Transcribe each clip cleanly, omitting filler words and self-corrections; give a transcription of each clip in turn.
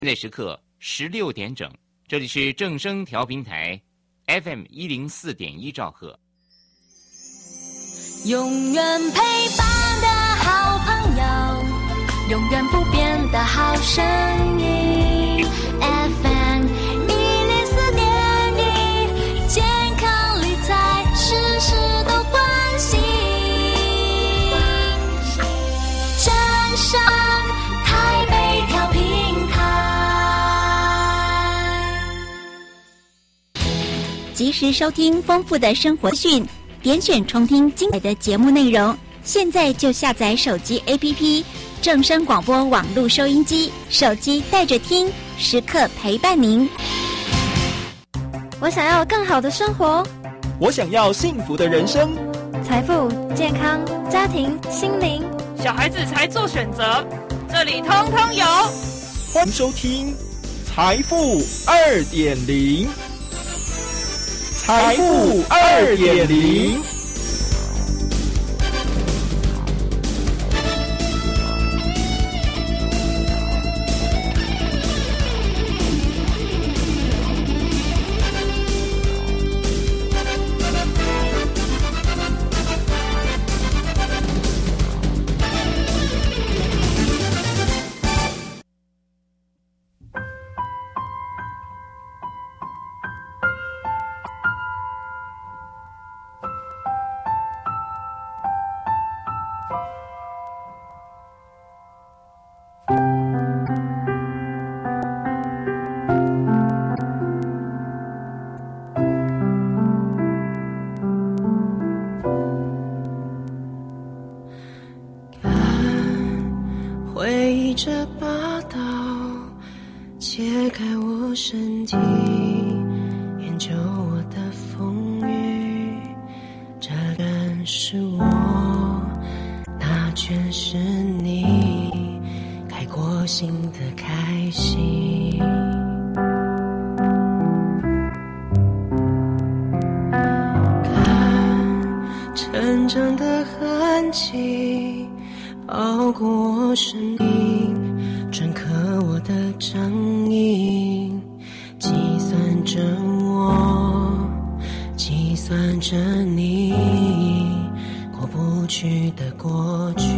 现在时刻16点整，这里是正声调频台 FM104.1兆赫。 永远陪伴的好朋友，永远不变的好声音 FM104.1，健康理财事事都关心，正声台北调频台， 及时收听丰富的生活讯，点选重听精彩的节目内容。现在就下载手机 APP 正声广播网络收音机，手机带着听，时刻陪伴您。 我想要更好的生活， 我想要幸福的人生， 财富、健康、家庭、心灵， 小孩子才做选择，这里通通有。 欢迎收听财富2.0，财富2.0。 这把刀切开我身体，研究我的风雨，这人是我，那全是你，开过心的开心。看成长的痕迹包裹我生命，镌刻我的掌印，计算着我，计算着你过不去的过去。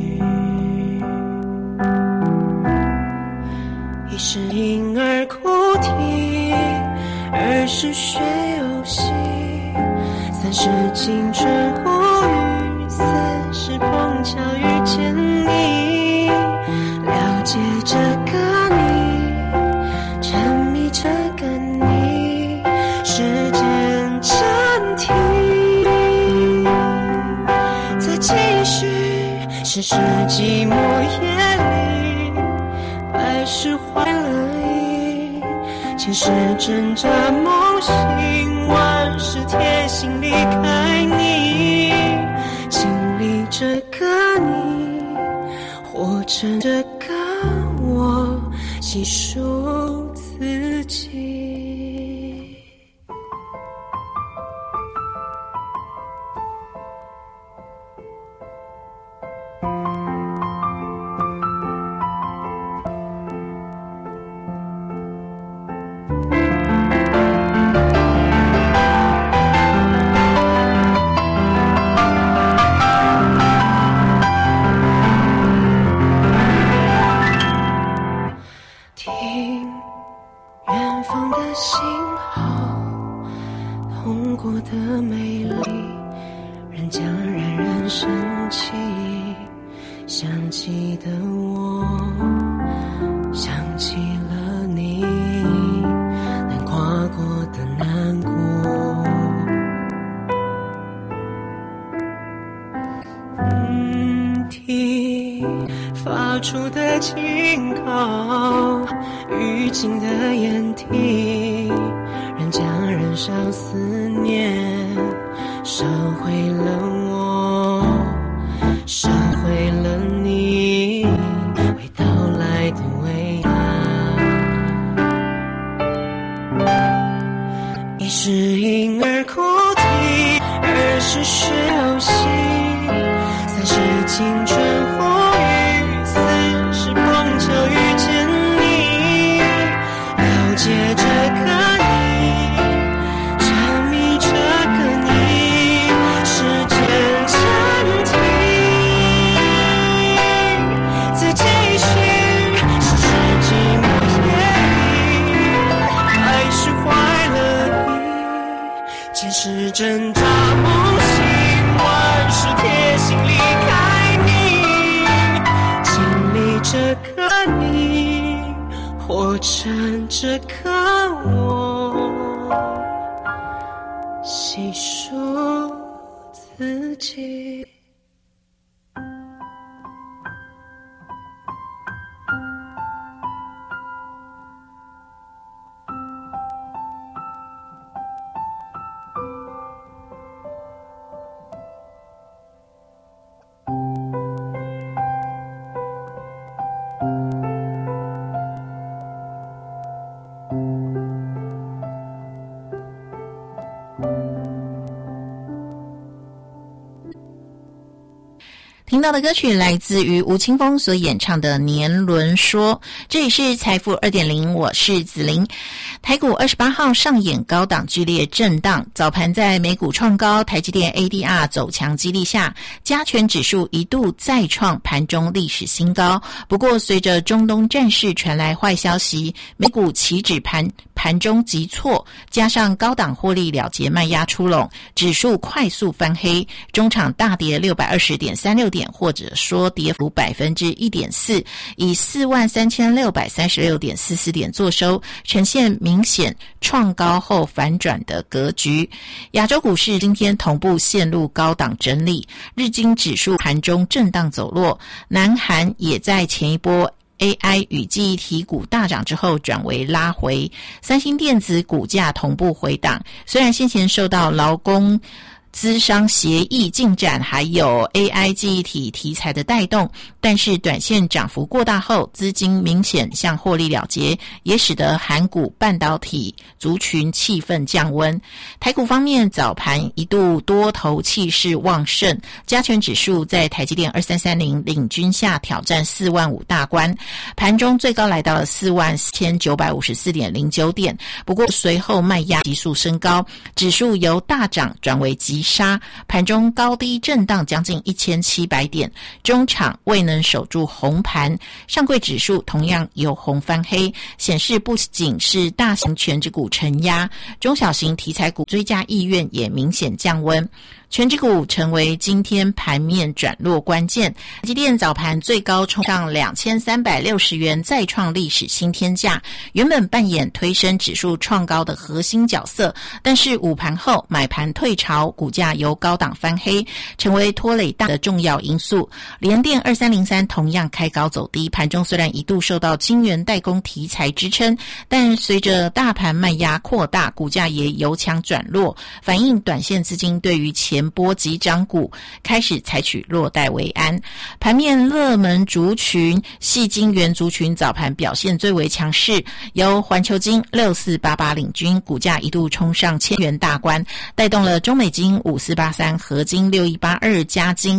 一是婴儿哭啼，二是学游戏，三是青春无语，四是碰巧遇见你，了解这个你，沉迷这个你，时间暂停，再继续，是世纪末夜里，百事坏了意，前世挣扎梦醒，万事贴心离开你，经历这个你，活成这个我，细数自己。青春无语，四是碰巧遇见你， 是挣扎梦醒，万事贴心离开你，经历这个你，活成这个我，细数自己。 听到的歌曲来自于吴青峰所演唱的《年轮说》，这里是财富 2.0， 我是子琳。台股28号上演高档剧烈震荡，早盘在美股创高，台积电 ADR 走强激励下，加权指数一度再创盘中历史新高。不过随着中东战事传来坏消息，美股期指盘中急挫，加上高档获利了结卖压出笼，指数快速翻黑，中场大跌 620.36 点，或者说跌幅 1.4%， 以 43,636.44 点作收，呈现明显创高后反转的格局。亚洲股市今天同步陷入高档整理，日经指数盘中震荡走弱，南韩也在前一波AI 与记忆体股大涨之后转为拉回，三星电子股价同步回档，虽然先前受到劳工资商协议进展还有 AI 记忆体题材的带动，但是短线涨幅过大后，资金明显向获利了结，也使得韩股半导体族群气氛降温。台股方面，早盘一度多头气势旺盛，加权指数在台积电2330领军下挑战45000大关，盘中最高来到了44954.09 点，不过随后卖压急速升高，指数由大涨转为急杀，盘中高低震荡将近1700点，中场未能守住红盘，上柜指数同样由红翻黑，显示不仅是大型权值股承压，中小型题材股追加意愿也明显降温。权值股成为今天盘面转弱关键，台积电早盘最高冲上2360元，再创历史新天价，原本扮演推升指数创高的核心角色，但是午盘后买盘退潮，股价由高档翻黑，成为拖累大的重要因素。联电2303同样开高走低，盘中虽然一度受到晶圆代工题材支撑，但随着大盘卖压扩大，股价也由强转弱，反映短线资金对于前波急涨股开始采取落袋为安。盘面热门族群矽晶圆族群早盘表现最为强势，由环球晶6488领军，股价一度冲上1000元大关，带动了中美晶5483、合晶6182、嘉晶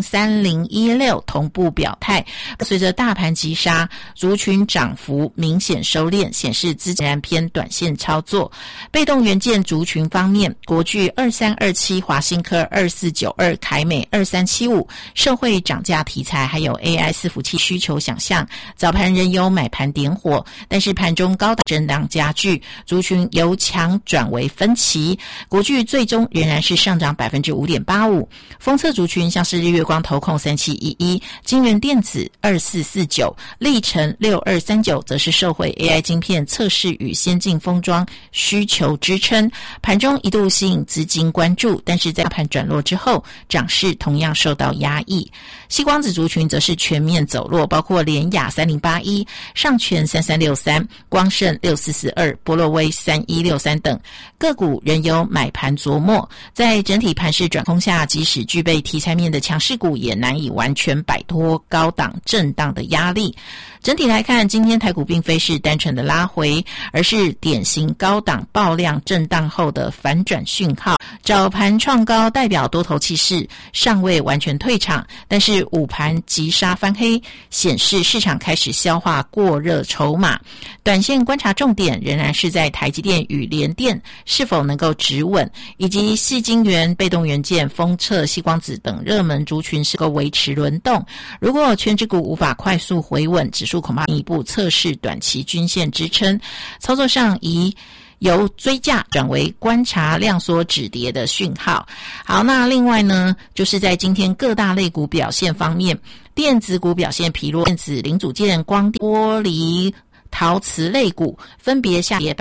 3016同步表态。随着大盘急杀，族群涨幅明显收敛，显示资金偏短线操作。被动元件族群方面，国巨2327、华新科2492、凯美2375，社会涨价题材还有 AI 伺服器需求想象，早盘仍有买盘点火，但是盘中高档震荡加剧，族群由强转为分歧，国巨最终仍然是上涨 5.85%。 封测族群像是日月光投控3711、晶圆电子2449、力成6239，则是受惠 AI 晶片测试与先进封装需求支撑，盘中一度吸引资金关注，但是在盘转落之后，涨势同样受到压抑。矽光子族群则是全面走弱，包括联亚3081、上全3363、光盛6442、波洛威3163等个股仍有买盘琢磨。在整体盘势转空下，即使具备题材面的强势股，也难以完全摆脱高档震荡的压力。整体来看，今天台股并非是单纯的拉回，而是典型高档爆量震荡后的反转讯号。早盘创高代表多头气势尚未完全退场，但是午盘急杀翻黑，显示市场开始消化过热筹码。短线观察重点仍然是在台积电与联电是否能够止稳，以及矽晶圆、被动元件、封测、矽光子等热门族群是否维持轮动。如果权值股无法快速回稳，指数恐怕进一步测试短期均线支撑。操作上以由追价转为观察量缩止跌的讯号。好，那另外呢，就是在今天各大类股表现方面，电子股表现疲弱，电子零组件、光电、玻璃、陶瓷类股分别下跌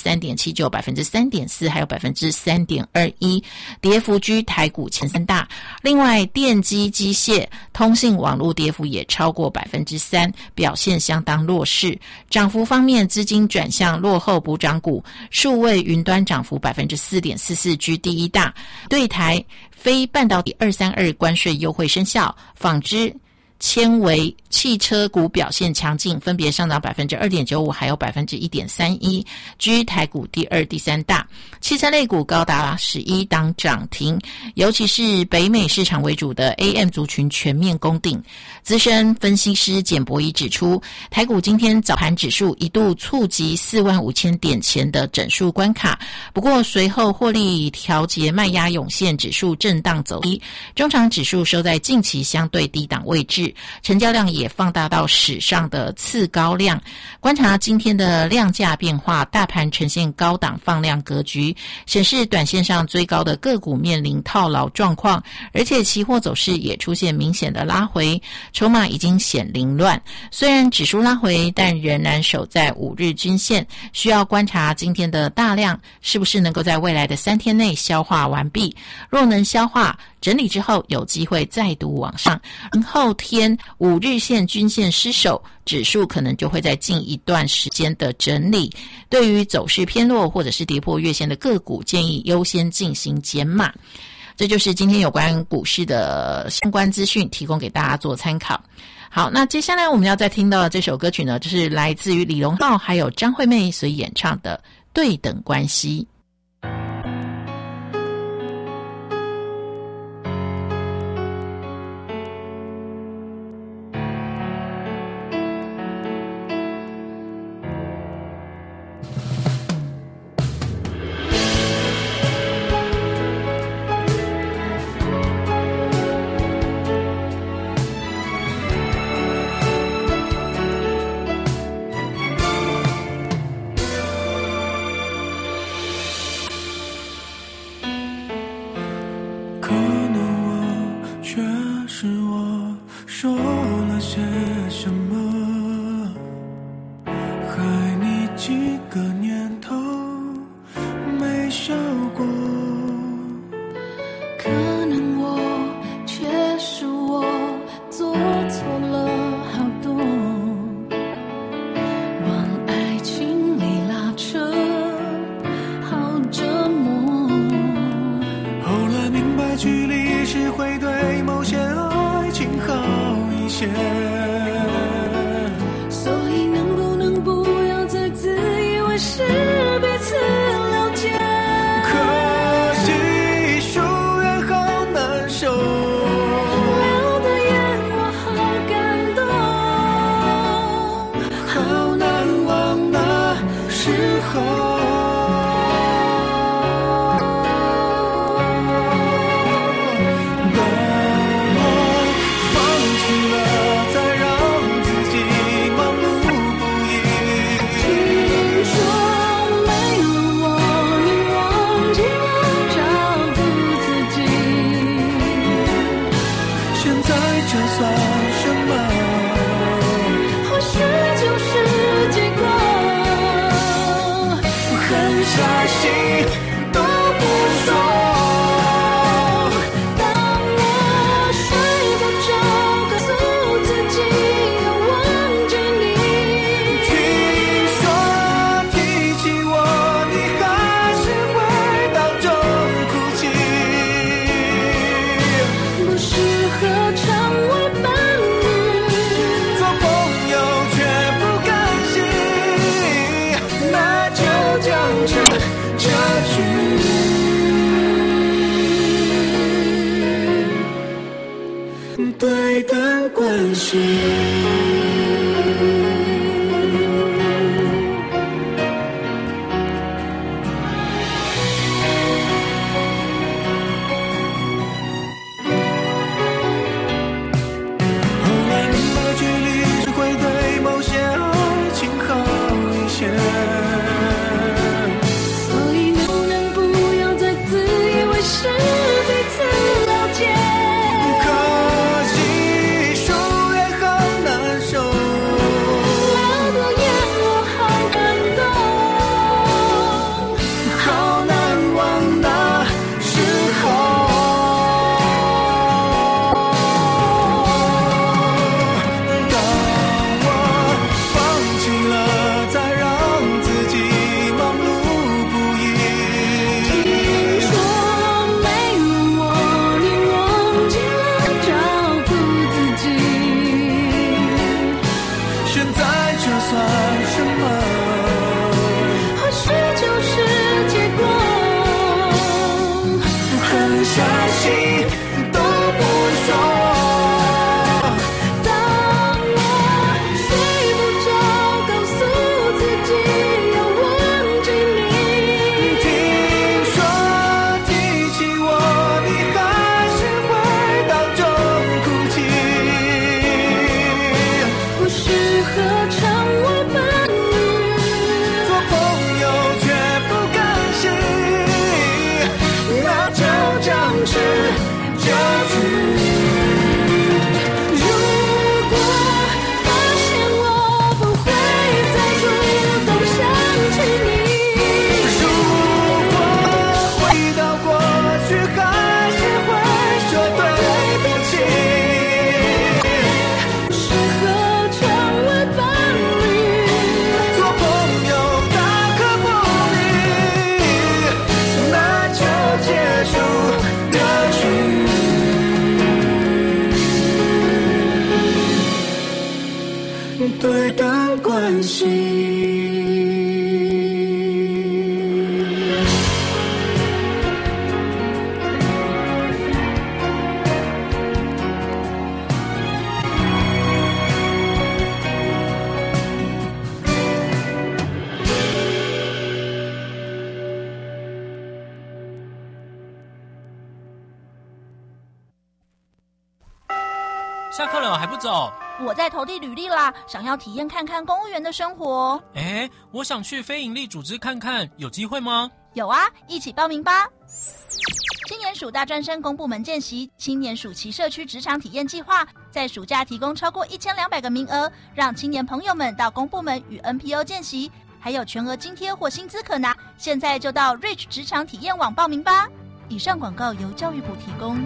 3.79%、3.4%还有 3.21%， 跌幅居台股前三大。另外电机、机械、通信网络跌幅也超过 3%， 表现相当弱势。涨幅方面，资金转向落后补涨股，数位云端涨幅 4.44%， 居第一大。对台非半导体232关税优惠生效，纺织、纤维、汽车股表现强劲，分别上涨 2.95% 还有 1.31%， 居台股第二、第三大。汽车类股高达11档涨停，尤其是北美市场为主的 AM 族群全面攻顶。资深分析师简博仪指出，台股今天早盘指数一度触及45000点前的整数关卡，不过随后获利调节卖压涌现，指数震荡走低，中场指数收在近期相对低档位置，成交量也放大到史上的次高量。观察今天的量价变化，大盘呈现高档放量格局，显示短线上最高的个股面临套牢状况，而且期货走势也出现明显的拉回，筹码已经显凌乱。虽然指数拉回，但仍然守在5日均线，需要观察今天的大量是不是能够在未来的3天内消化完毕。若能消化整理之后，有机会再度往上。后天5日线均线失守，指数可能就会在近一段时间的整理。对于走势偏弱或者是跌破月线的个股，建议优先进行减码。这就是今天有关股市的相关资讯，提供给大家做参考。好，那接下来我们要再听到的这首歌曲呢，就是来自于李荣浩还有张惠妹所演唱的《对等关系》。 对等关系。 下课了还不走？ 我在投递履历啦，想要体验看看公务员的生活。 我想去非营利组织看看，有机会吗？ 有啊，一起报名吧。青年署大专生公部门见习青年暑期社区职场体验计划，在暑假提供超过1200个名额，让青年朋友们到公部门与 NPO 见习，还有全额津贴或薪资可拿。现在就到 Reach 职场体验网报名吧。以上广告由教育部提供。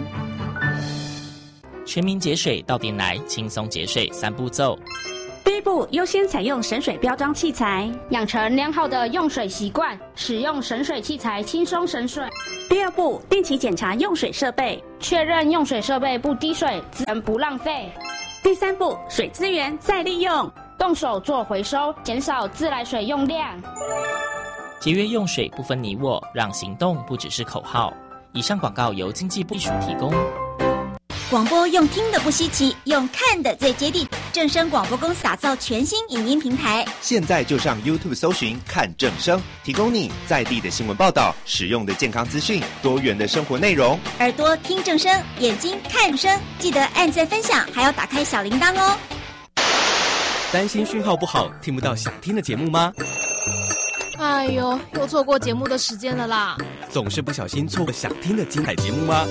全民节水到点来，轻松节水3步骤。 第一步，优先采用省水标章器材， 养成良好的用水习惯，使用省水器材轻松省水。 第二步，定期检查用水设备， 确认用水设备不滴水，资源不浪费。 第三步，水资源再利用， 动手做回收，减少自来水用量。 节约用水不分你我，让行动不只是口号。以上广告由经济部署提供。 广播用听的不稀奇，用看的最接地。正声广播公司打造全新影音平台， 现在就上 YouTube 搜寻看正声，提供你在地的新闻报道、实用的健康资讯、多元的生活内容。 耳朵听正声，眼睛看声，记得按赞分享，还要打开小铃铛哦。 担心讯号不好，听不到想听的节目吗？ 哎呦，又错过节目的时间了啦！ 总是不小心错过想听的精彩节目吗？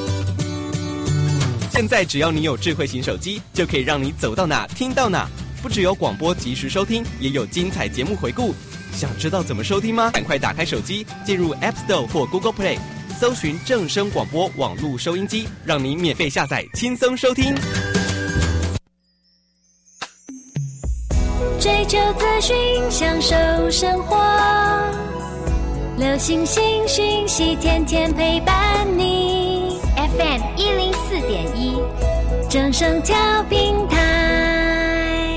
现在只要你有智慧型手机，就可以让你走到哪听到哪。不只有广播及时收听，也有精彩节目回顾。想知道怎么收听吗？赶快打开手机，进入 App Store 或 Google Play， 搜寻正声广播网络收音机，让你免费下载，轻松收听。 追求资讯，享受生活，流行新讯息，天天陪伴你。FM 104.1，正声调频台。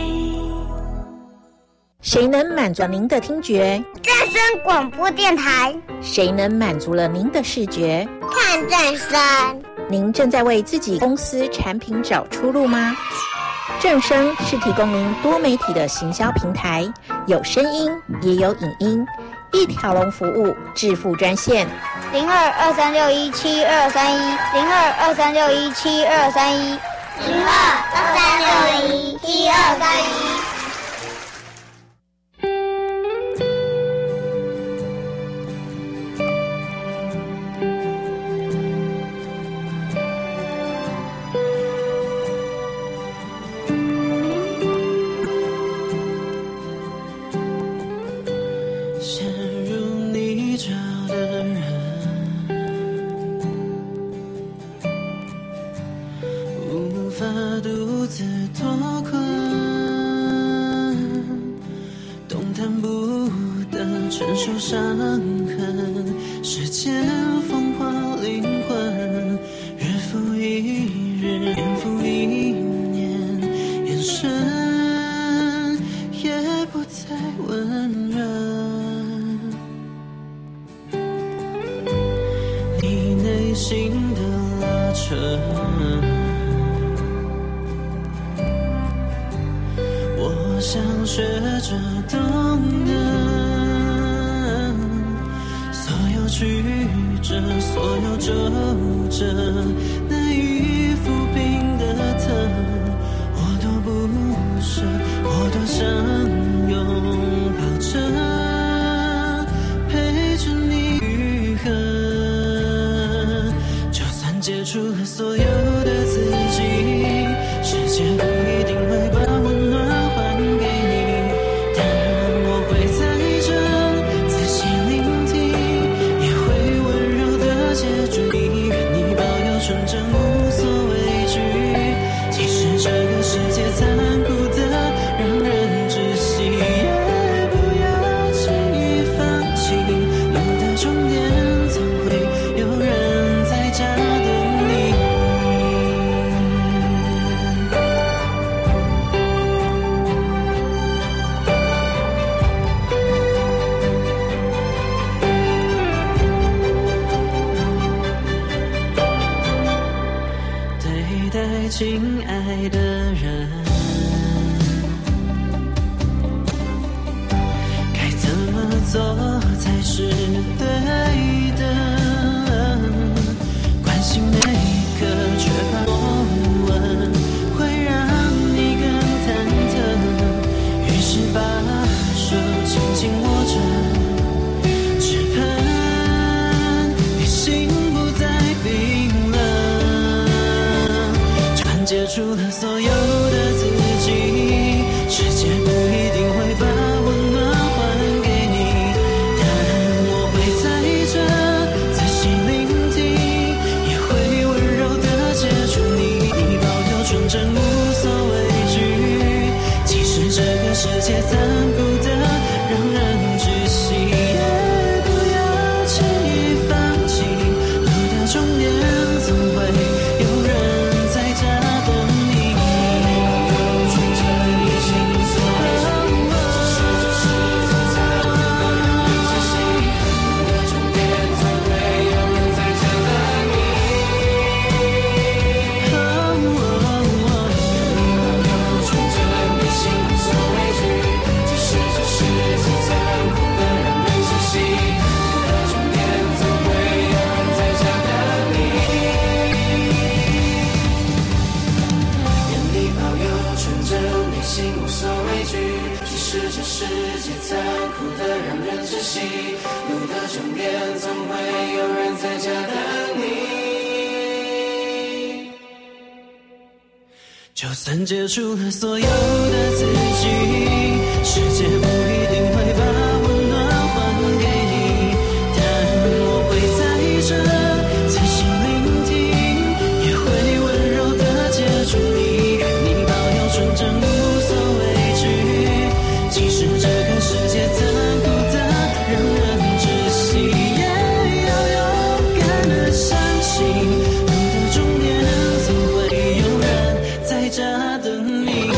谁能满足您的听觉？ 正声广播电台。 谁能满足了您的视觉？ 看正声。 您正在为自己公司产品找出路吗？正声是提供您多媒体的行销平台，有声音也有影音，一条龙服务，致富专线 0223617231，0223617231。 亲爱的人，该怎么做才是对的？关心每个，却怕我问会息，路的终点总会有人在家等你。就算接触了所有的自己，世界不一定会把温暖还给你，但我会在这仔细聆听，也会温柔地接住你，你保有纯真无所畏惧，即使这个世界残酷的让人窒息，也要勇敢地相信，路的终点总会有人在家等你。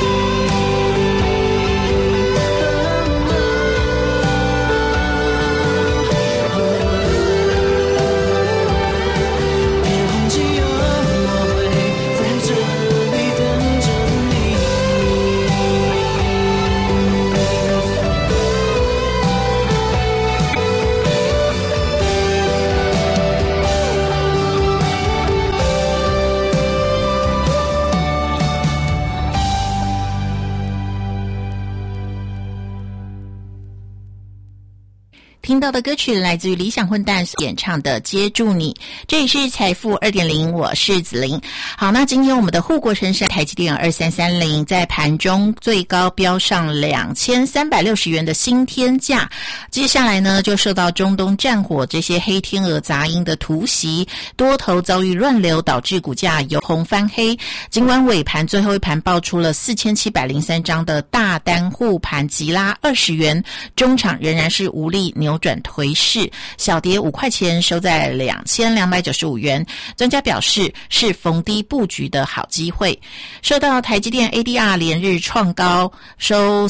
听到的歌曲来自于理想混蛋演唱的《接住你》，这里是财富 2.0， 我是子玲。好，那今天我们的护国神山台积电2330在盘中最高飙上2360元的新天价，接下来呢就受到中东战火这些黑天鹅杂音的突袭，多头遭遇乱流，导致股价由红翻黑。尽管尾盘最后一盘爆出了4703张的大单护盘急拉20元，中场仍然是无力扭转颓势，小跌5块钱，收在2295元。专家表示是逢低布局的好机会。受到台积电 ADR 连日创高，收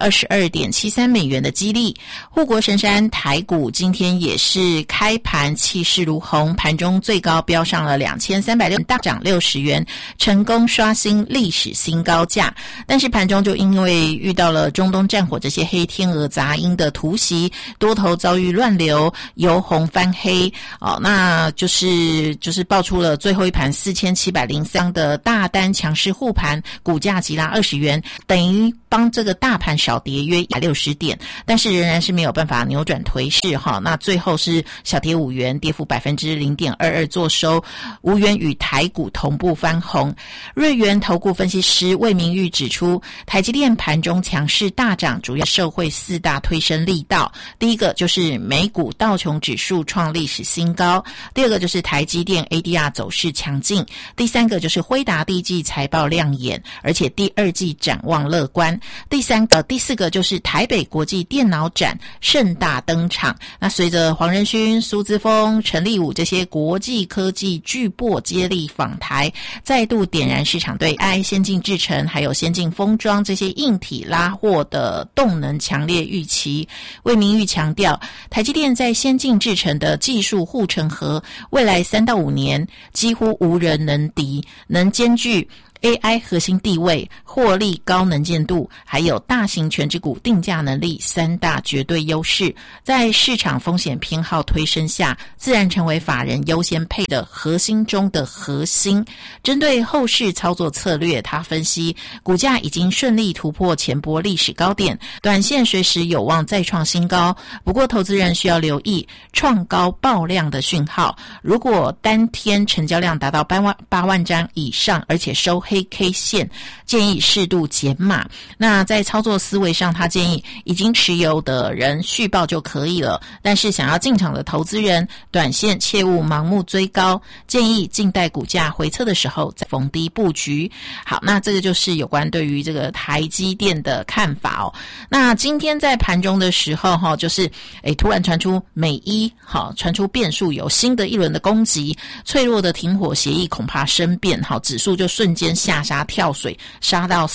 422.73美元的激励，护国神山台股今天也是开盘气势如虹，盘中最高飙上了2360，大涨60元，成功刷新历史新高价。但是盘中就因为遇到了中东战火这些黑天鹅杂音的突袭，多头遭遇乱流，由红翻黑那就是爆出了最后一盘4703的大单强势护盘，股价急拉20元，等于帮这个大盘少跌约160点，但是仍然是没有办法扭转颓势那最后是小跌5元，跌幅 0.22% 作收，无缘与台股同步翻红。瑞元投顾分析师魏明玉指出，台积电盘中强势大涨，主要受惠4大推升力道。第一个就是美股道琼指数创历史新高，第二个就是台积电 ADR 走势强劲，第三个就是辉达第一季财报亮眼，而且第二季展望乐观，第四个就是台北国际电脑展盛大登场。那随着黄仁勋、苏姿丰、陈立武这些国际科技巨擘接力访台，再度点燃市场对 AI 先进制程还有先进封装这些硬体拉货的动能强烈预期。魏明玉强调，台积电在先进制程的技术护城河，未来3到5年几乎无人能敌，能兼具AI 核心地位、获利高能见度，还有大型权值股定价能力3大绝对优势，在市场风险偏好推升下，自然成为法人优先配的核心中的核心。针对后市操作策略，他分析股价已经顺利突破前波历史高点，短线随时有望再创新高，不过投资人需要留意创高爆量的讯号，如果单天成交量达到8万张以上，而且收黑 K 线，建议适度减码。那在操作思维上，他建议已经持有的人续报就可以了，但是想要进场的投资人，短线切勿盲目追高，建议静待股价回测的时候再逢低布局。好，那这个就是有关对于这个台积电的看法那今天在盘中的时候就是突然传出美伊传出变数，有新的一轮的攻击，脆弱的停火协议恐怕生变，指数就瞬间下杀跳水，杀到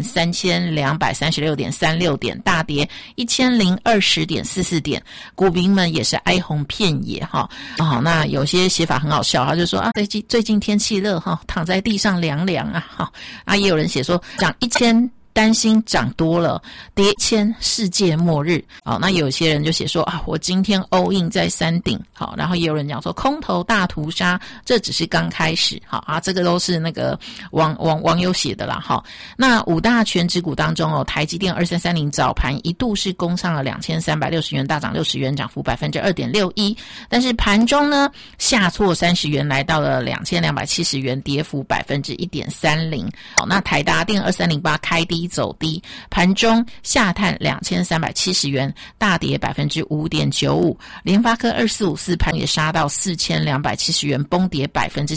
43236.36点，大跌1020.44点，股民们也是哀鸿遍野那有些写法很好笑，他就说最近天气热躺在地上凉凉也有人写说涨1000 担心涨多了跌千世界末日。好，那有些人就写说啊，我今天 all in 在山顶。好，然后也有人讲说空头大屠杀，这只是刚开始。好啊，这个都是那个网友写的啦。好，那五大权值股当中台积电2330早盘一度是攻上了2360元，大涨60元，涨幅 2.61%， 但是盘中呢下挫30元，来到了2270元，跌幅 1.30%。好，那台达电2308开低走低，盘中下探2370元，大跌 5.95%。联发科2454盘也杀到4270元，崩跌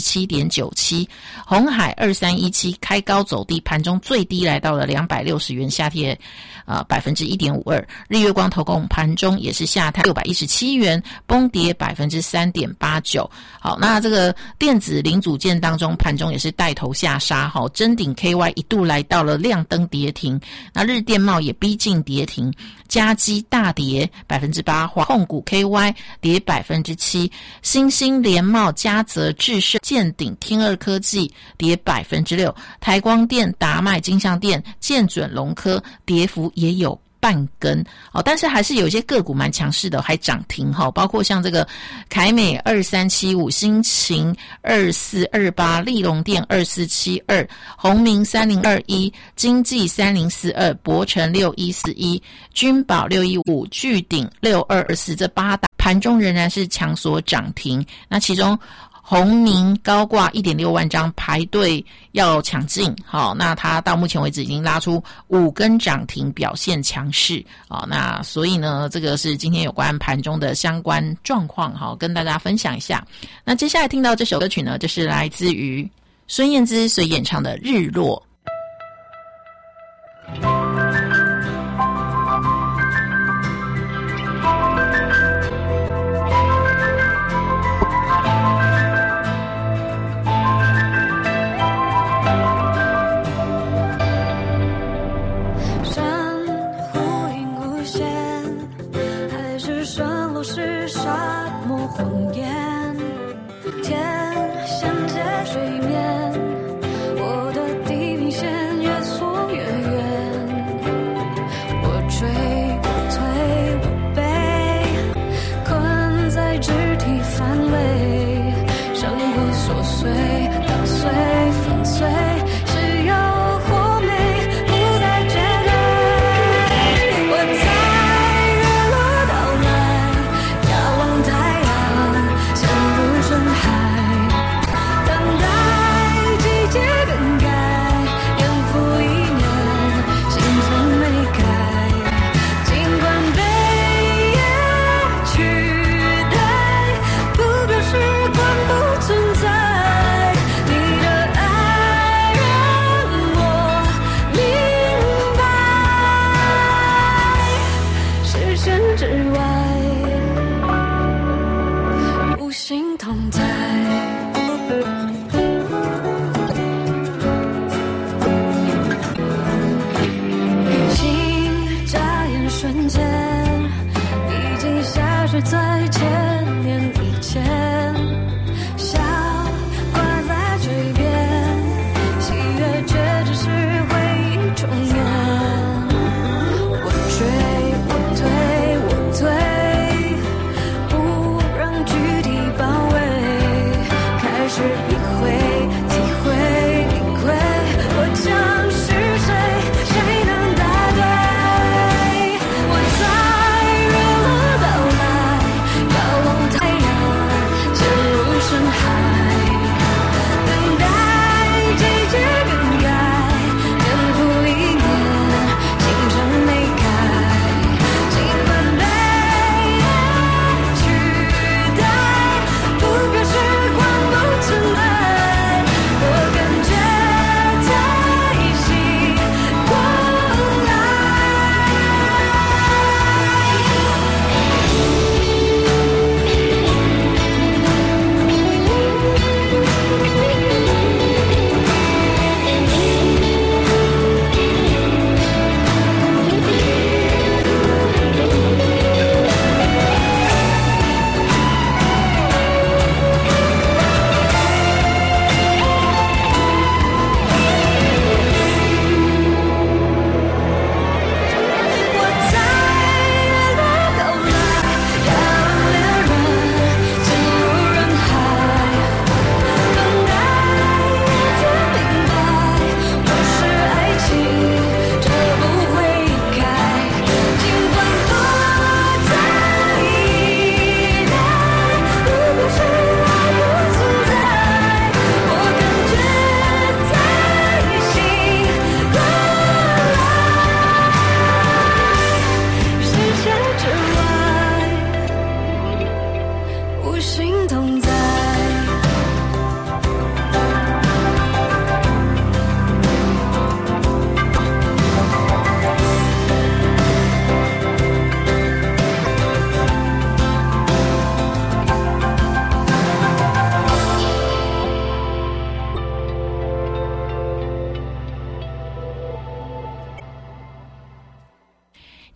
7.97%。鸿海2317开高走低，盘中最低来到了260元，下跌1.52%。日月光投控盘中也是下探617元，崩跌 3.89%。好，那这个电子零组件当中盘中也是带头下杀。好，臻鼎 KY 一度来到了亮灯跌停，那日电茂也逼近跌停，嘉基大跌 8%， 华控股 KY 跌 7%， 新兴联茂、嘉泽、智胜、健鼎、天二科技跌 6%， 台光电、达麦、金像电、建准、龙科跌幅也有半根。但是还是有一些个股蛮强势的，还涨停。包括像这个凯美2375、新秦2428、立隆电2472、宏明3021、经济3042、博成6141、君宝615、巨鼎6224，这八大盘中仍然是强所涨停。那其中宏明高挂 1.6 万张排队要抢进。好，那它到目前为止已经拉出5根涨停，表现强势。好，那所以呢，这个是今天有关盘中的相关状况，好，跟大家分享一下。那接下来听到这首歌曲呢，就是来自于孙燕姿所演唱的《日落》。 我在日落到来。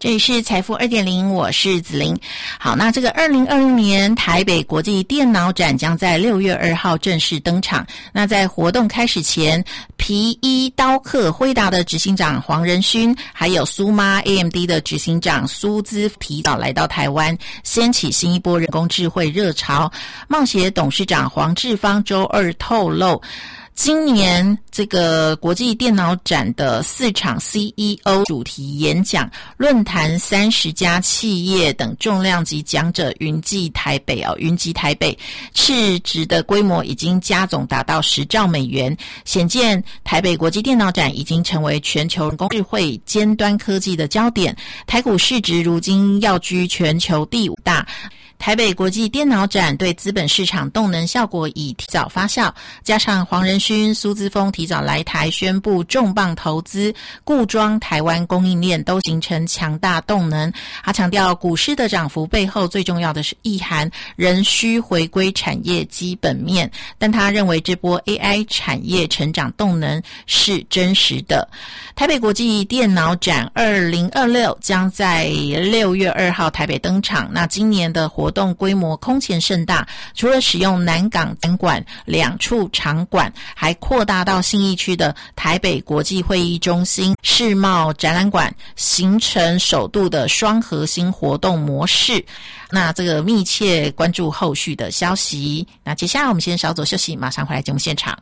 这里是财富 2.0， 我是子琳。好，那这个2020年台北国际电脑展将在6月2号正式登场。那在活动开始前，皮衣刀客辉达的执行长黄仁勋，还有苏妈 AMD 的执行长苏姿提早来到台湾，掀起新一波人工智慧热潮。冒协董事长黄志芳周二透露，今年这个国际电脑展的4场 CEO 主题演讲论坛，30家企业等重量级讲者云集台北，市值的规模已经加总达到10兆美元，显见台北国际电脑展已经成为全球人工智慧尖端科技的焦点。台股市值如今要居全球第5大。台北国际电脑展对资本市场动能效果已提早发酵，加上黄仁勋、苏姿丰提早来台宣布重磅投资，固装台湾供应链都形成强大动能。他强调，股市的涨幅背后最重要的是意涵，仍需回归产业基本面，但他认为这波 AI 产业成长动能是真实的。台北国际电脑展2026将在6月2号台北登场，那今年的活动规模空前盛大，除了使用南港展馆2处场馆，还扩大到信义区的台北国际会议中心世贸展览馆，形成首度的双核心活动模式。那这个密切关注后续的消息。那接下来我们先稍作休息，马上回来节目现场。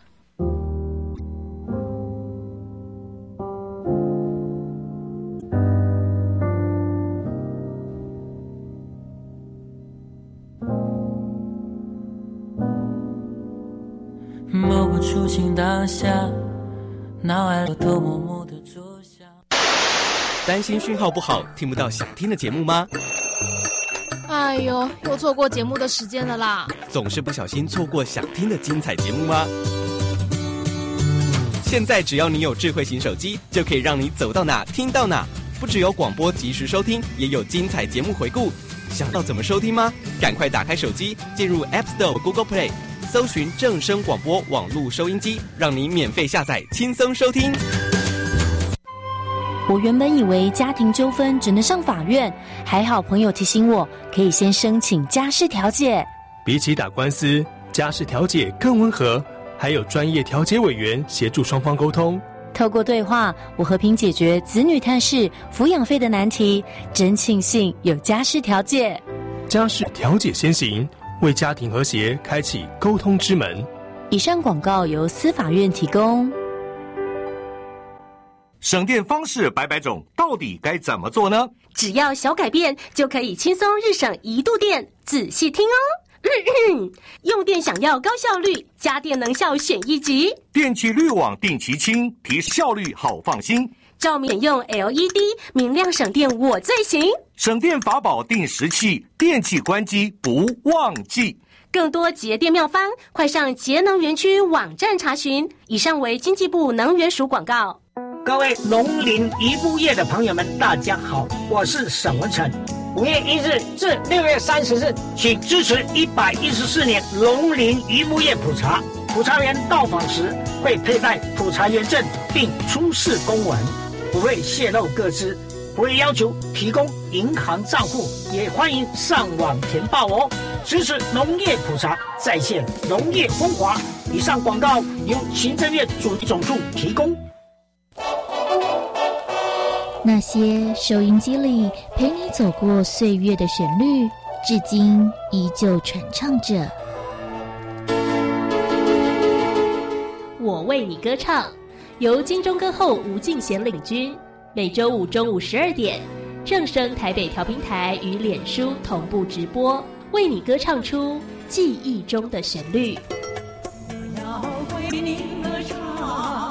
某个初心当下，脑海里都默默地坐下。 担心讯号不好，听不到想听的节目吗？ 哎呦，又错过节目的时间了啦！ 总是不小心错过想听的精彩节目吗？现在只要你有智慧型手机，就可以让你走到哪听到哪。不只有广播及时收听，也有精彩节目回顾。想到怎么收听吗？赶快打开手机，进入 App Store、Google Play， 搜寻正声广播网络收音机，让你免费下载，轻松收听。 我原本以为家庭纠纷只能上法院，还好朋友提醒我，可以先申请家事调解。 比起打官司，家事调解更温和，还有专业调解委员协助双方沟通。 透过对话，我和平解决子女探视、抚养费的难题，真庆幸有家事调解。 家事调解先行，为家庭和谐开启沟通之门。 以上广告由司法院提供。 省电方式百百种，到底该怎么做呢？ 只要小改变，就可以轻松日省1度电。仔细听哦。用电想要高效率，家电能效选1级。 电器滤网定期清，提效率好放心。 照明用 LED， 明亮省电我最行。 省电法宝定时器，电器关机不忘记。 更多节电妙方，快上节能园区网站查询。以上为经济部能源署广告。 各位农林渔牧业的朋友们，大家好，我是沈文成。5月1日至6月30日，请支持114年农林渔牧业普查。普查员到访时会佩戴普查员证，并出示公文，不会泄露个资，不会要求提供银行账户，也欢迎上网填报哦。支持农业普查，再现农业风华。以上广告由行政院主计总处提供。 那些收音机里陪你走过岁月的旋律，至今依旧传唱着。 我为你歌唱，由金钟歌后吴敬贤领军，每周5中午12点，正声台北调频台与脸书同步直播，为你歌唱出记忆中的旋律。 要为你歌唱。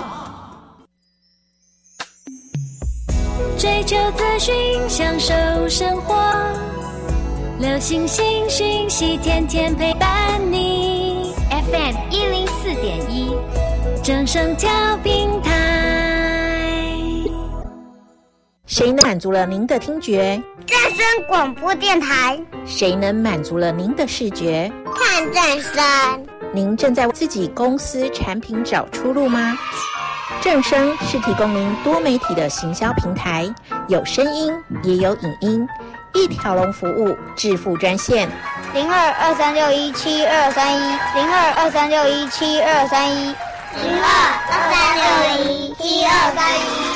追求资讯，享受生活，流行新讯息，天天陪伴你。FM 104.1，正声调频台。 谁能满足了您的听觉？ 正声广播电台。 谁能满足了您的视觉？ 看正声。 您正在为自己公司产品找出路吗？ 正声是提供您多媒体的行销平台，有声音也有影音，一条龙服务，致富专线 0223617231，0223617231。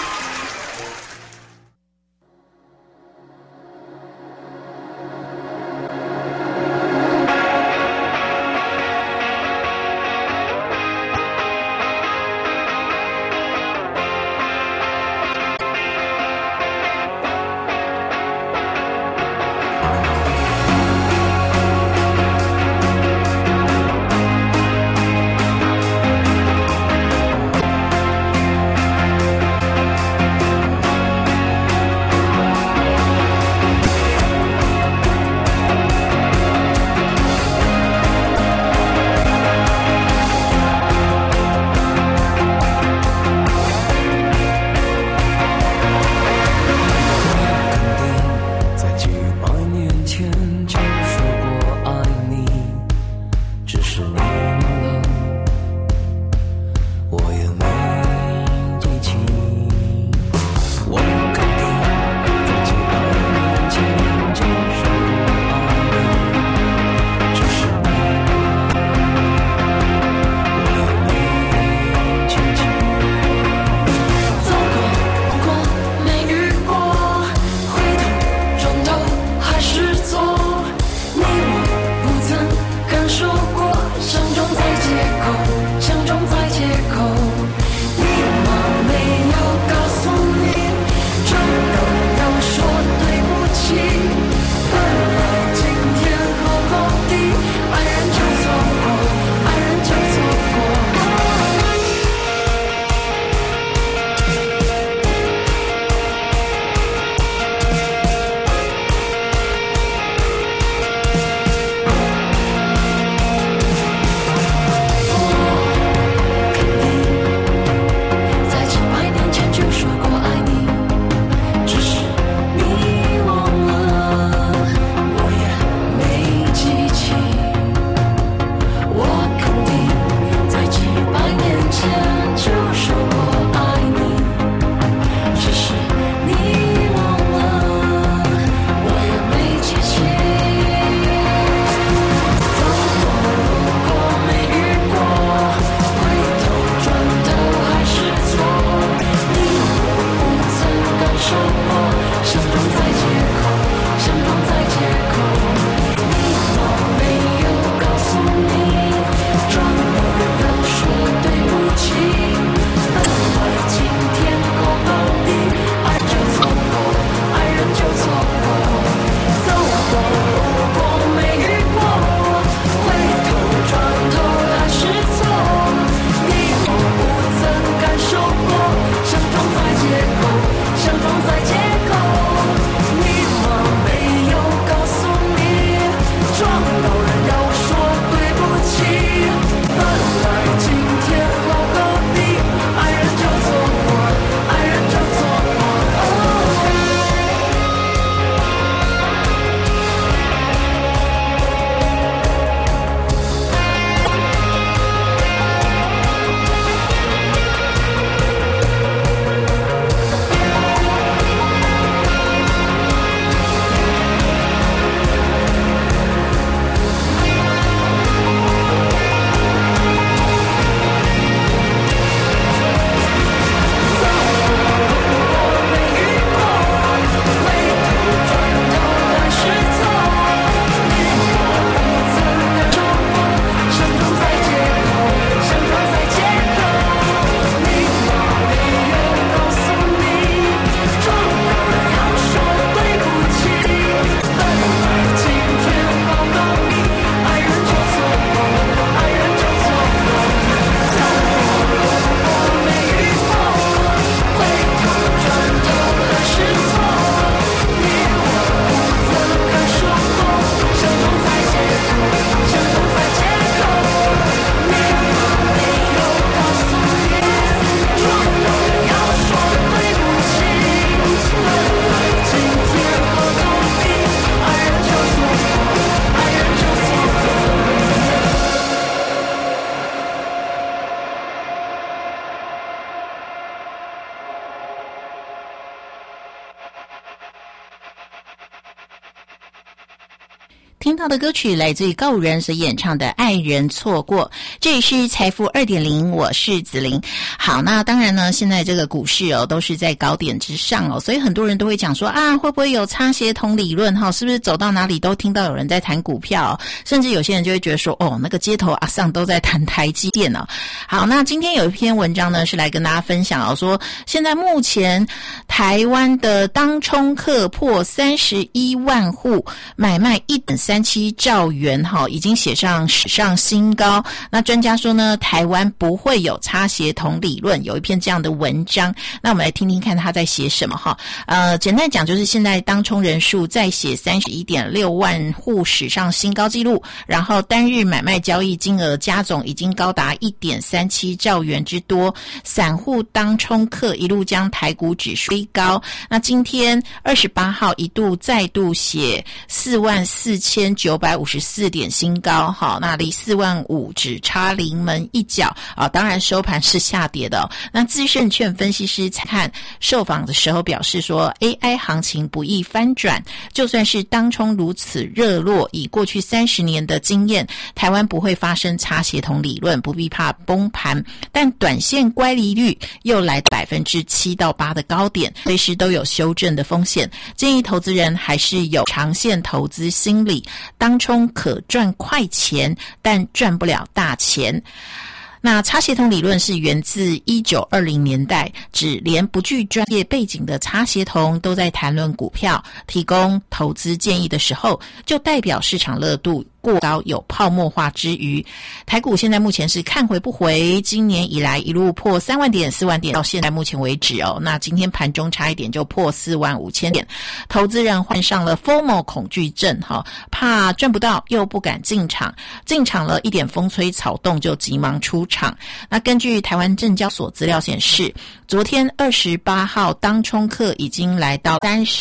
听到的歌曲来自于告五人所演唱的《爱人错过》，这里是财富 2.0， 我是子玲。好，那当然呢，现在这个股市都是在高点之上所以很多人都会讲说啊，会不会有擦鞋童理论是不是走到哪里都听到有人在谈股票甚至有些人就会觉得说那个街头阿桑都在谈台积电好，那今天有一篇文章呢是来跟大家分享说现在目前台湾的当冲客破31万户，买卖 1.37 兆元已经写上史上新高。那专家说呢，台湾不会有擦鞋童理论，有一篇这样的文章。那我们来听听看他在写什么简单讲就是现在当冲人数再写 31.6 万户史上新高纪录，然后单日买卖交易金额加总已经高达 1.37 兆元之多，散户当冲客一路将台股指数推高。那今天28号一度再度写44954点新高那离4万5只差临门一脚当然收盘是下跌的那资深券分析师蔡汉受访的时候表示说 AI 行情不易翻转，就算是当冲如此热络，以过去30年的经验，台湾不会发生擦鞋童理论，不必怕崩盘，但短线乖离率又来到 7%到8% 的高点，随时都有修正的风险，建议投资人还是有长线投资心理，当冲可赚快钱，但赚不了大钱。那擦鞋童理论是源自1920年代，指连不具专业背景的擦鞋童都在谈论股票，提供投资建议的时候，就代表市场热度过高，有泡沫化之余。台股现在目前是看回不回，今年以来一路破3万点、4万点，到现在目前为止那今天盘中差一点就破4万5千点，投资人患上了 FOMO 恐惧症怕赚不到又不敢进场了一点风吹草动就急忙出场。那根据台湾证交所资料显示，昨天28号当冲客已经来到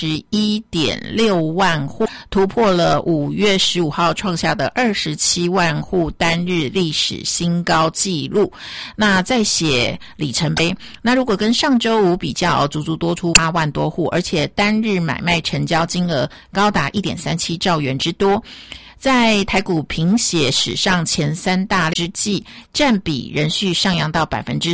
31.6 万户，突破了5月15号创下的27万户单日历史新高纪录。那再写里程碑，那如果跟上周五比较，足足多出8万多户，而且单日买卖成交金额高达 1.37 兆元之多。在台股凭写史上前3大之际，占比仍续上扬到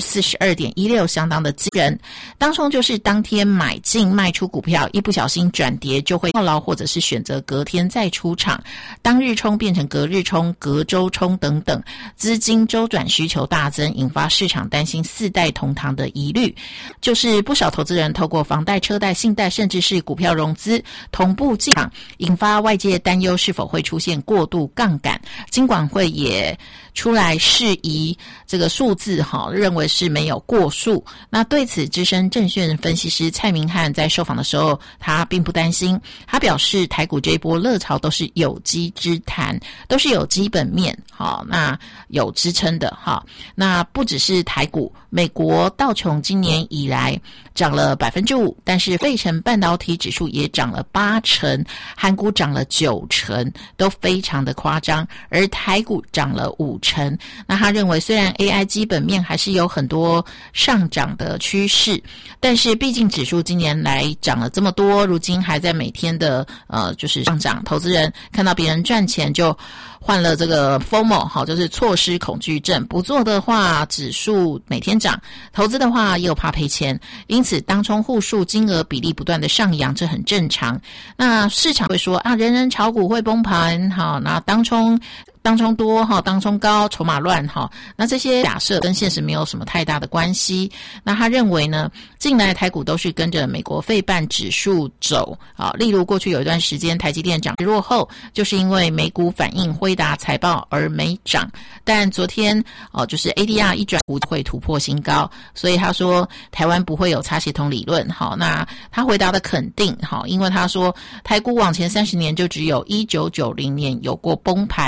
42.16%， 相当的惊人。当冲就是当天买进卖出股票，一不小心转跌就会套牢，或者是选择隔天再出场，当日冲变成隔日冲、隔周冲等等，资金周转需求大增，引发市场担心4代同堂的疑虑，就是不少投资人透过房贷、车贷、信贷甚至是股票融资同步进场，引发外界担忧是否会出现过度杠杆。金管会也出来释疑这个数字认为是没有过数。那对此资深证券分析师蔡明汉在受访的时候，他并不担心，他表示台股这一波热潮都是有机之谈，都是有基本面那有支撑的那不只是台股，美国道琼今年以来涨了 5%， 但是费城半导体指数也涨了80%，韩股涨了90%，都非常的夸张，而台股涨了50%。那他认为虽然 AI 基本面还是有很多上涨的趋势，但是毕竟指数今年来涨了这么多，如今还在每天的就是上涨，投资人看到别人赚钱就换了这个 FOMO 就是错失恐惧症，不做的话指数每天涨，投资的话又怕赔钱，因此当冲户数金额比例不断的上扬，这很正常。那市场会说人人炒股会崩盘那当冲多当冲高，筹码乱那这些假设跟现实没有什么太大的关系。那他认为呢，近来台股都是跟着美国费半指数走例如过去有一段时间台积电涨落后，就是因为美股反映辉达财报而没涨，但昨天就是 ADR 一转股会突破新高，所以他说台湾不会有擦鞋童理论那他回答的肯定因为他说台股往前30年就只有1990年有过崩盘，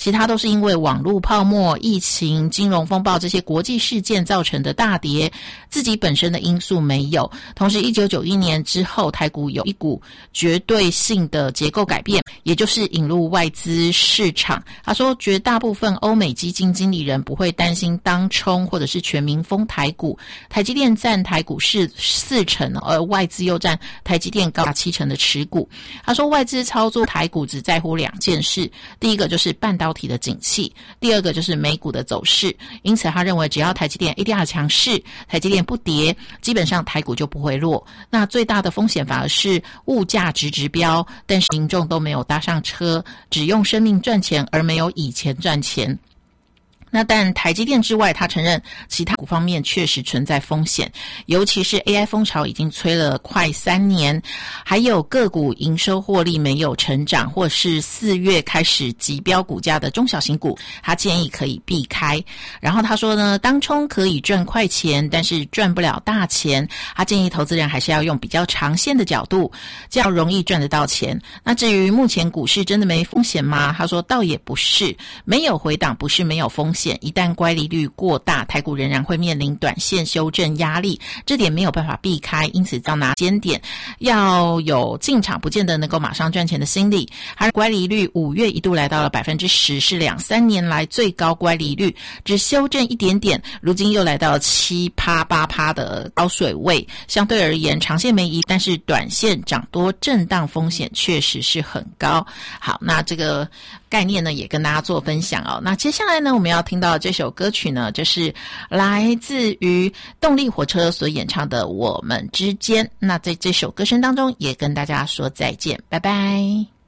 其他都是因为网络泡沫、疫情、金融风暴这些国际事件造成的大跌，自己本身的因素没有。同时1991年之后，台股有一股绝对性的结构改变，也就是引入外资市场。他说绝大部分欧美基金经理人不会担心当冲或者是全民疯台股，台积电占台股是40%，而外资又占台积电高达70%的持股。他说外资操作台股只在乎2件事，第一个就是半导体的景气，第二个就是美股的走势。因此他认为只要台积电 ADR 强势，台积电不跌，基本上台股就不会弱。那最大的风险反而是物价直飙，但是民众都没有搭上车，只用生命赚钱而没有以钱赚钱。那但台积电之外，他承认其他股方面确实存在风险，尤其是 AI 风潮已经吹了快3年，还有个股营收获利没有成长，或是4月开始急飙股价的中小型股，他建议可以避开。然后他说呢，当冲可以赚快钱，但是赚不了大钱，他建议投资人还是要用比较长线的角度，这样容易赚得到钱。那至于目前股市真的没风险吗？他说倒也不是，没有回档不是没有风险，一旦乖离率过大，台股仍然会面临短线修正压力，这点没有办法避开，因此要拿尖点，要有进场不见得能够马上赚钱的心理。而乖离率5月一度来到了 10%， 是2-3年来最高乖离率，只修正一点点，如今又来到了 7%-8% 的高水位。相对而言长线没疑，但是短线涨多震荡风险确实是很高。好，那这个概念呢也跟大家做分享哦。那接下来呢我们要听到这首歌曲呢，就是来自于动力火车所演唱的《我们之间》。那在这首歌声当中也跟大家说再见，拜拜。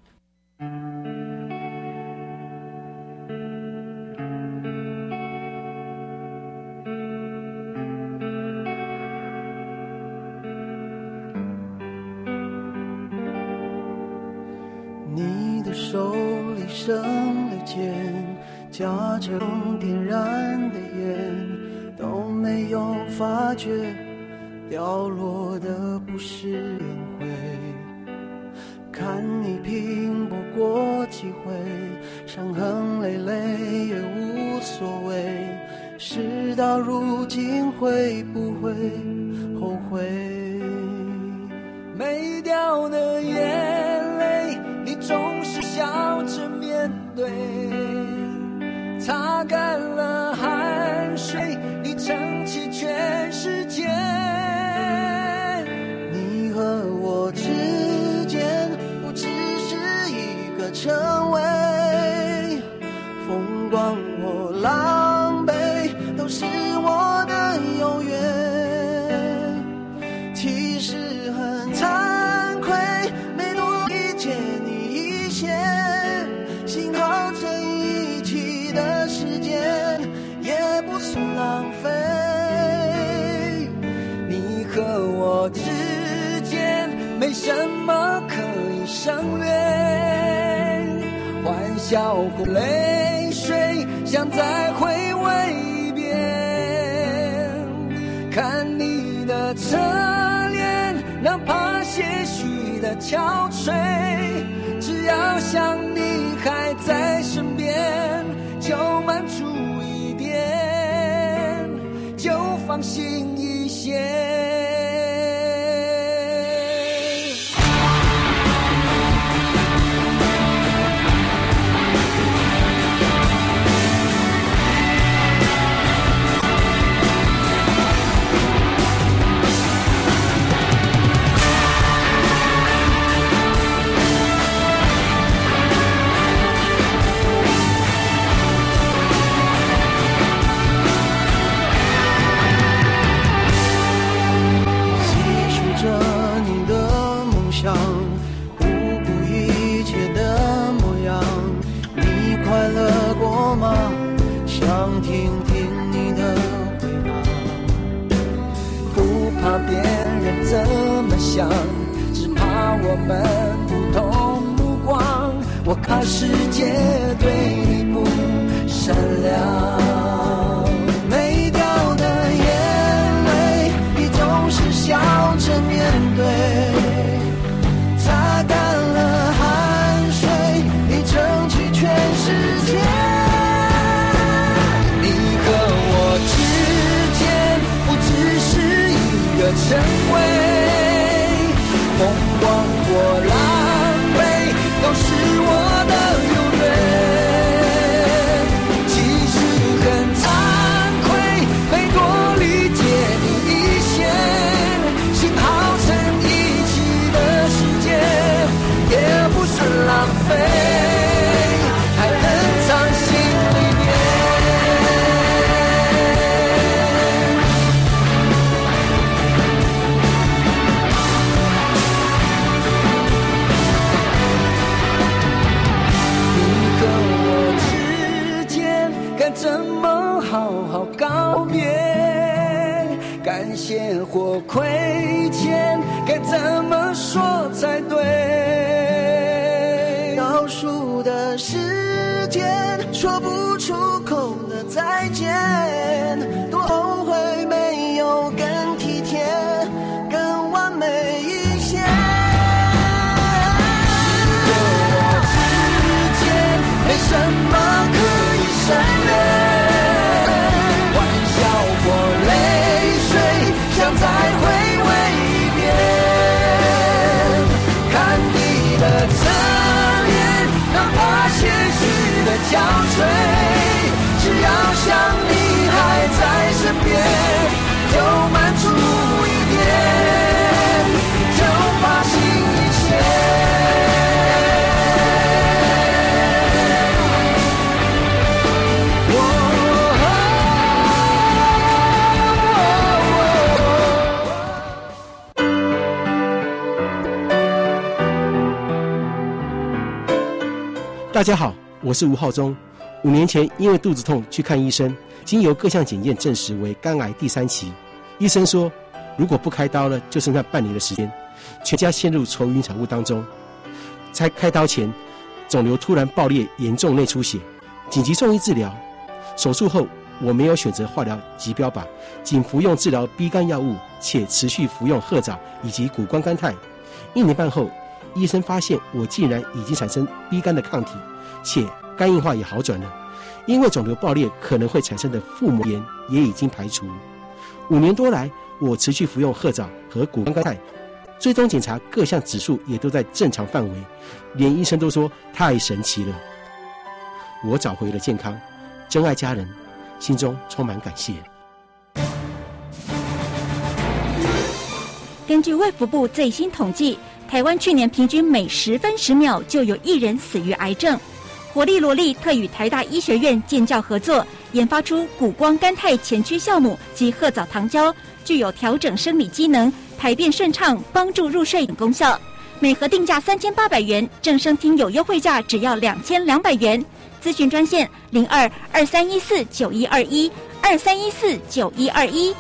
你的手里伸了剑，夹着点燃的烟，都没有发觉掉落的不是烟灰。看你拼搏过几回，伤痕累累也无所谓，事到如今会不会后悔？没掉的眼泪你总是笑着面对，擦干了汗水你撑起全世界。你和我之间不只是一个称谓，风光或狼狈都是我的永远。其实很惭愧没多理解你一些，幸好在一起的时间也不算浪费。你和我之间没什么可以省略，欢笑或泪水像在回味一遍。看你的侧脸，哪怕些许的憔悴，只要想你还在身边，就慢住一点，就放心一些。听听你的回答，不怕别人怎么想，只怕我们不同目光。我看世界对你不善良，没掉的眼泪你总是笑着面对，擦干了汗水你撑起全世界。 有亏欠，该怎么说才对？倒数的时间，说不出口的再见，多后悔没有更体贴，更完美一些。你和我之间没什么可以省略，玩笑或泪水想再回味一遍，看你的侧脸，哪怕些许的憔悴，只要想你还在身边，就慢出一点，就放心一些。 大家好，我是吴浩中。5年前因为肚子痛去看医生，经由各项检验证实为肝癌第3期。医生说，如果不开刀了，就剩下半年的时间，全家陷入愁云惨雾当中。在开刀前，肿瘤突然爆裂，严重内出血，紧急送医治疗。手术后，我没有选择化疗及标靶，仅服用治疗 B 肝药物，且持续服用褐藻以及谷胱甘肽。1年半后，医生发现我竟然已经产生 B 肝的抗体，且肝硬化也好转了。因为肿瘤爆裂可能会产生的腹膜炎也已经排除。5年多来，我持续服用褐藻和谷胱甘肽，追踪检查各项指数也都在正常范围，连医生都说太神奇了。我找回了健康，珍爱家人，心中充满感谢。 根据卫福部最新统计，台湾去年平均每10分10秒就有1人死于癌症。活力罗力特与台大医学院建教合作，研发出谷胱甘肽前驱酵母及褐藻糖胶，具有调整生理机能、排便顺畅、帮助入睡等功效。每盒定价3800元，正声听友优惠价只要2200元。咨询专线02-2314-9121，2314-9121。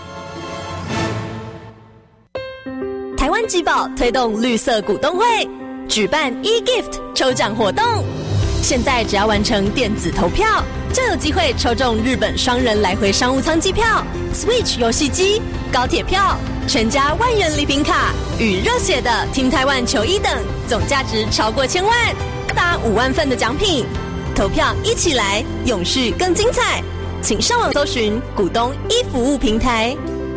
台湾集宝推动绿色股东会，举办 e-gift 抽奖活动。现在只要完成电子投票，就有机会抽中日本双人来回商务舱机票、Switch 游戏机、高铁票、全家1万元礼品卡与热血的 Team Taiwan 球衣等，总价值超过1000万，达5万份的奖品。投票一起来，永续更精彩！请上网搜寻股东e服务平台。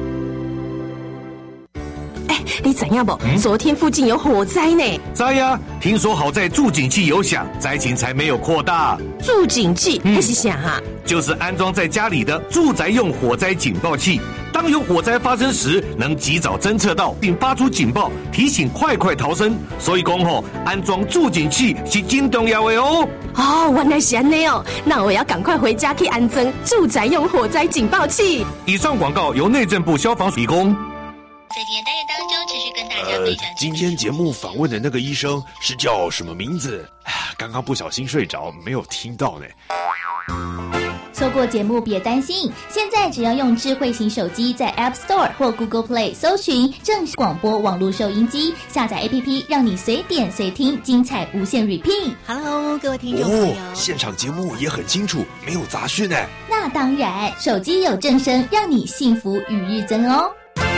你知影不？昨天附近有火灾呢。 知呀，听说好在住警器有响，灾情才没有扩大。 住警器那是啥哈？ 就是安装在家里的住宅用火灾警报器，当有火灾发生时，能及早侦测到并发出警报，提醒快逃生。所以讲吼，安装住警器是真重要的哦。 哦，原来是安尼哦，那我要赶快回家去安装住宅用火灾警报器。 以上广告由内政部消防提供。 在今天单元当中，持续跟大家分享。 今天节目访问的那个医生是叫什么名字？刚刚不小心睡着，没有听到呢。 错过节目别担心，现在只要用智慧型手机在 App Store 或 Google Play 搜寻正式广播网络收音机，下载 APP， 让你随点随听，精彩无限 repeat。Hello， 各位听众朋友， 现场节目也很清楚，没有杂讯呢。 那当然，手机有正声，让你幸福与日增哦。